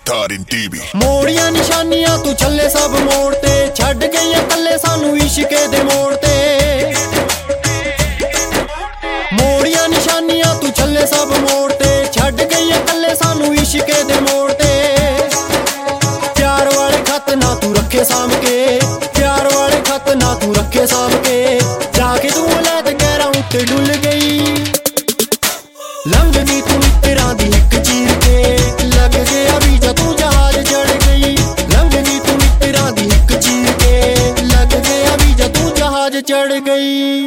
Tarin TV ਮੋੜੀਆਂ ਨਿਸ਼ਾਨੀਆਂ ਤੂੰ ਚੱਲੇ ਸਭ ਮੋੜ ਤੇ ਛੱਡ ਗਈਆਂ ਕੱਲੇ ਸਾਨੂੰ ਇਸ਼ਕੇ ਦੇ ਮੋੜ ਤੇ ਮੋੜੀਆਂ ਨਿਸ਼ਾਨੀਆਂ ਤੂੰ ਚੱਲੇ ਸਭ ਮੋੜ ਤੇ ਛੱਡ ਗਈਆਂ ਕੱਲੇ ਸਾਨੂੰ ਇਸ਼ਕੇ ਦੇ ਮੋੜ ਤੇ ਪਿਆਰ ਵਾਲੇ ਖੱਤ ਨਾ ਤੂੰ ਰੱਖੇ ਸਾਂਭ ਕੇ ਪਿਆਰ ਵਾਲੇ ਖੱਤ ਨਾ ਤੂੰ ਰੱਖੇ ਸਾਂਭ ਕੇ ਜਾ ਕੇ ਤੂੰ ਲੈ ਤੇ ਗਹਿਰਾ ਉੱਤੇ ਡੁੱਲ ਗਈ ਲੰਘ ਗਈ ਤੂੰ ਮਿੱਤਰਾਂ ਦੀ ਇੱਕ ਚੀਰ ਕੇ ਲੱਗ ਗਿਆ ਵੀਜ਼ਾ ਤੂੰ ਜਹਾਜ਼ ਚੜ ਗਈ ਲੰਘ ਗਈ ਤੂੰ ਮਿੱਤਰਾਂ ਦੀ ਇੱਕ ਚੀਰ ਕੇ ਲੱਗ ਗਿਆ ਵੀਜ਼ਾ ਤੂੰ ਜਹਾਜ਼ ਚੜ ਗਈ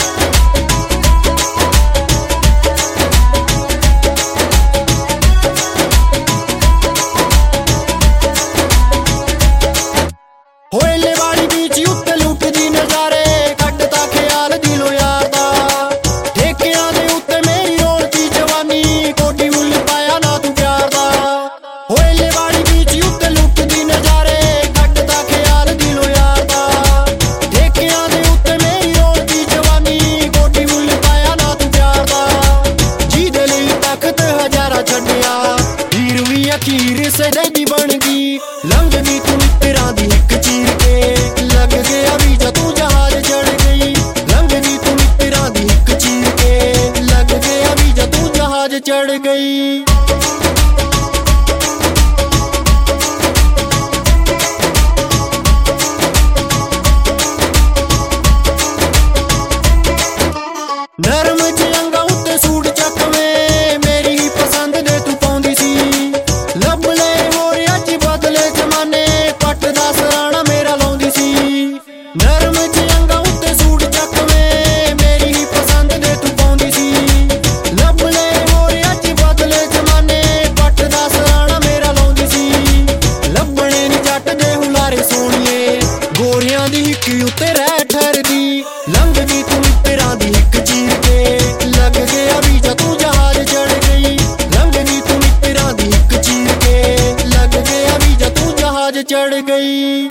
ਹੋਲੇ ਵਾਲੀ ਬੀਚ ਉੱਤੇ ਲੁੱਟਦੀ ਨਜ਼ਾਰੇ ਕੱਟਦਾ ਖਿਆਲ ਦਿਲੋਂ ਯਾਰ ਦਾ ਠੇਕਿਆਂ ਦੇ ਉੱਤੇ ਮੇਰੀ ਰੋਲਦੀ ਜਵਾਨੀ ਕੋਟੀ ਮੁੱਲ ਪਾਇਆ ਨਾ ਤੂੰ ਪਿਆਰ ਦਾ ਹੋਲੇ ਵਾਲੀ ਬੀਚ ਉੱਤੇ ਲੁੱਟਦੀ ਨਜ਼ਾਰੇ ਕੱਟਦਾ ਖਿਆਲ ਦਿਲੋਂ ਯਾਰ ਦਾ ਠੇਕਿਆਂ ਦੇ ਉੱਤੇ ਮੇਰੀ ਰੋਲਦੀ ਜਵਾਨੀ ਕੋਟੀ ਮੁੱਲ ਪਾਇਆ ਨਾ ਤੂੰ ਪਿਆਰ ਦਾ ਜਿਹਦੇ ਲਈ ਤਖਤ ਹਜ਼ਾਰਾਂ ਛੱਡਿਆ ਹੀਰ ਵੀ ਅਖੀਰ ਸਜਦੀ ਬਣ ਗਈ ਲੰਘ ਗਈ ਤੂੰ ਮਿੱਤਰਾਂ ਦੀ ਇੱਕ ਚੀਰ ਕੇ ਲੱਗ ਗਿਆ ਵੀਜ਼ਾ ਤੂੰ ਜਹਾਜ਼ ਚੜ ਗਈ ਲੰਘ ਗਈ ਤੂੰ ਮਿੱਤਰਾਂ ਦੀ ਇੱਕ ਚੀਰ ਕੇ ਲੱਗ ਗਿਆ ਵੀਜ਼ਾ ਤੂੰ ਜਹਾਜ਼ ਚੜ ਗਈ ਨਰਮ ਜਿਹਾ ਉੱਤੇ ਸੂਟ ਚੱਕਵੇਂ ਮੇਰੀ ਹੀ ਪਸੰਦ ਦੇ ਤੂੰ ਪਾਉਂਦੀ ਸੀ ਲੱਭ ਲੈ ਹੋਰ ਅੱਜ ਬਦਲੇ ਜ਼ਮਾਨੇ ਪੱਟ ਦਾ ਸਰਾਣਾ ਮੇਰਾ ਲਾਉਂਦੀ ਸੀ ਨਰਮ ਜਿਹਾ ਉੱਤੇ ਸੂਟ ਚੱਕਵੇਂ ਮੇਰੀ ਹੀ ਪਸੰਦ ਦੇ ਤੂੰ ਪਾਉਂਦੀ ਸੀ ਲੱਭ ਲੈ ਹੋਰ ਅੱਜ ਬਦਲੇ ਜ਼ਮਾਨੇ ਪੱਟ ਦਾ ਸਰਾਣਾ ਮੇਰਾ ਲਾਉਂਦੀ ਸੀ ਲੱਭਣੇ ਨੀ ਜੱਟ ਦੇ ਹੁਲਾਰੇ ਸੋਹਣੀਏ ਗੋਰਿਆਂ ਦੀ ਹਿੱਕ ਉੱਤੇ ਰਹਿ ਠਰਦੀ ਲੰਘ ਗਈ ਤੂੰ ਮਿੱਤਰਾਂ ਦੀ ਇੱਕ ਚੀਰ ਕੇ ਲੱਗ ਗਿਆ ਵੀਜ਼ਾ ਤੂੰ ਜਹਾਜ਼ ਚੜ ਗਈ ਲੰਘ ਗਈ ਤੂੰ ਮਿੱਤਰਾਂ ਦੀ ਇੱਕ ਚੀਰ ਕੇ ਲੱਗ ਗਿਆ ਵੀਜ਼ਾ ਤੂੰ ਜਹਾਜ਼ ਚੜ ਗਈ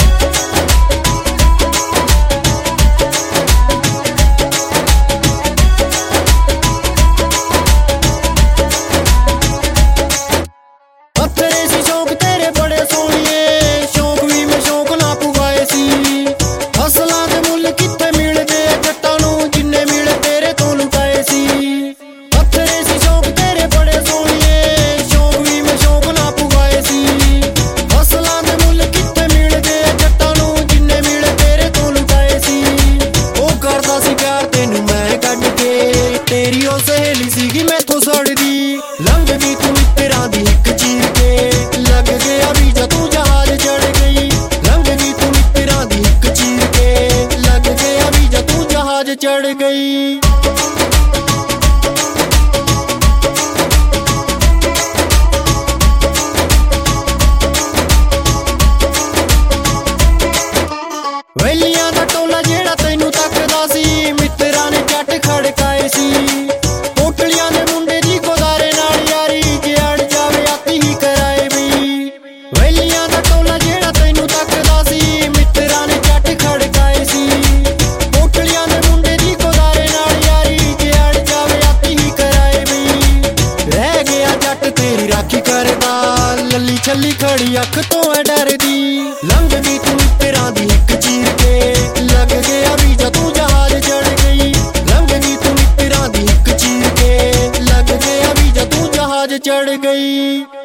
ਪੱਥਰੇ ਸੀ ਸ਼ੌਕ ਤੇਰੇ ਬੜੇ ਸੋਹਣੀਏ ਸ਼ੌਕ ਵੀ ਮੈਂ ਸ਼ੌਕ ਨਾ ਪੁਗਾਏ ਸੀ ਫਸਲਾਂ ਦੇ ਮੁੱਲ ਕਿੱਥੇ ਮਿਲਦੇ ਜੱਟਾਂ ਨੂੰ ਜਿੰਨੇ ਮਿਲੇ ਤੇਰੇ ਤੋਂ ਲੁਟਾਏ ਸੀ ਪੱਥਰੇ ਸੀ ਸ਼ੌਕ ਤੇਰੇ ਬੜੇ ਸੋਹਣੀਏ ਸ਼ੌਕ ਵੀ ਮੈਂ ਸ਼ੌਕ ਨਾ ਪੁਗਾਏ ਸੀ ਫਸਲਾਂ ਦੇ ਮੁੱਲ ਕਿੱਥੇ ਮਿਲਦੇ ਜੱਟਾਂ ਨੂੰ ਜਿੰਨੇ ਮਿਲੇ ਤੇਰੇ ਤੋਂ ਲੁਟਾਏ ਸੀ ਉਹ ਕਰਦਾ ਸੀ ਪਿਆਰ ਤੈਨੂੰ ਮੈਂ ਕੱਢ ਕੇ ਤੇਰੀ ਉਹ ਸਹੇਲੀ ਸੀਗੀ ਮੈਥੋਂ ਸੜਦੀ ਲੰਘ ਗਈ ਤੂੰ ਮਿੱਤਰਾਂ ਦੀ ਇੱਕ ਚੀਰ ਕੇ ਲੱਗ ਗਿਆ ਵੀਜ਼ਾ ਤੂੰ ਜਹਾਜ਼ ਚੜ ਗਈ ਲੰਘ ਗਈ ਤੂੰ ਮਿੱਤਰਾਂ ਦੀ ਇੱਕ ਚੀਰ ਕੇ ਲੱਗ ਗਿਆ ਵੀਜ਼ਾ ਤੂੰ ਜਹਾਜ਼ ਚੜ ਗਈ ਵੈਲੀਆਂ ਦਾ ਟੋਲਾ ਜਿਹੜਾ ਤੈਨੂੰ ਤੱਕਦਾ ਸੀ ਮਿੱਤਰਾਂ ਨੇ ਜੱਟ ਖੜਕਾਏ ਸੀ ਹੋਟਲੀਆਂ ਦੇ ਮੁੰਡੇ ਦੀ ਗੋਦਾਰੇ ਨਾਲ ਯਾਰੀ ਜੇ ਅੜ ਜਾਵੇ ਆਤੀ ਹੀ ਕਰਾਏ ਵੀ ਵੈਲੀਆਂ ਦਾ ਟੋਲਾ ਜਿਹੜਾ ਤੈਨੂੰ ਤੱਕਦਾ ਸੀ ਮਿੱਤਰਾਂ ਨੇ ਜੱਟ ਖੜਕਾਏ ਸੀ ਹੋਟਲੀਆਂ ਦੇ ਮੁੰਡੇ ਦੀ ਗੋਦਾਰੇ ਨਾਲ ਯਾਰੀ ਜੇ ਅੜ ਜਾਵੇ ਆਤੀ ਹੀ ਕਰਾਏ ਵੀ ਰਹਿ ਗਿਆ ਜੱਟ ਤੇਰੀ ਰਾਖੀ ਕਰਦਾ ਲੱਲੀ ਛੱਲੀ ਖੜੀ ਅੱਖ ਤੋਂ ਐ ਡਰਦੀ ਲੰਘ ਗਈ ਤੂੰ ਮਿੱਤਰਾਂ ਦੀ ਇੱਕ ਚੀਰ ਕੇ ਲੱਗ ਗਿਆ ਵੀਜ਼ਾ ਤੂੰ ਜਹਾਜ਼ ਚੜ ਗਈ ਲੰਘ ਗਈ ਤੂੰ ਮਿੱਤਰਾਂ ਦੀ ਇੱਕ ਚੀਰ ਕੇ ਲੱਗ ਗਿਆ ਵੀਜ਼ਾ ਤੂੰ ਜਹਾਜ਼ ਚੜ ਗਈ।